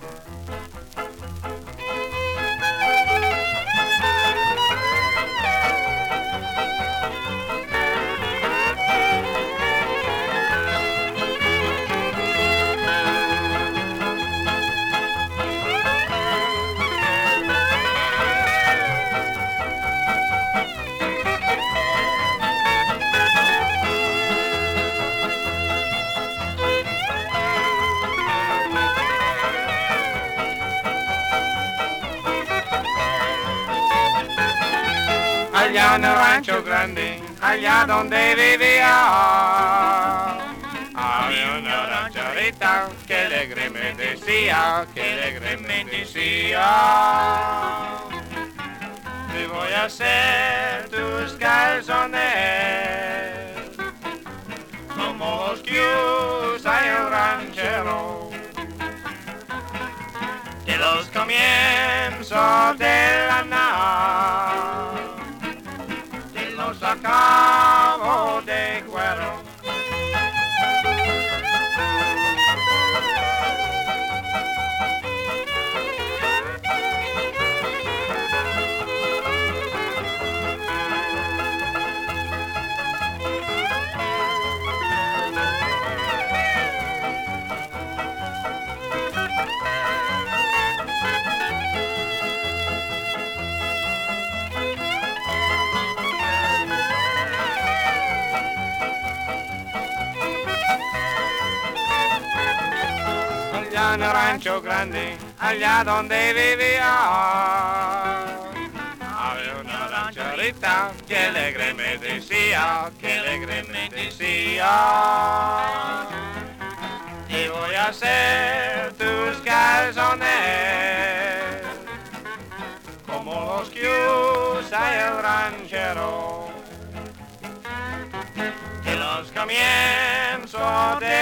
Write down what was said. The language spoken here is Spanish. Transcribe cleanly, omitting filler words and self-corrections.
Allá en el rancho grande, allá donde vivía, había una rancherita que alegre me decía, te voy a hacer tus calzones como los que usa el ranchero. De los comienzos de la nada, de los acabos de cuero. Allá en el rancho grande, allá donde vivía, había una rancherita que alegre me decía, te voy a hacer tus calzones como los que usa el ranchero. De los comienzos de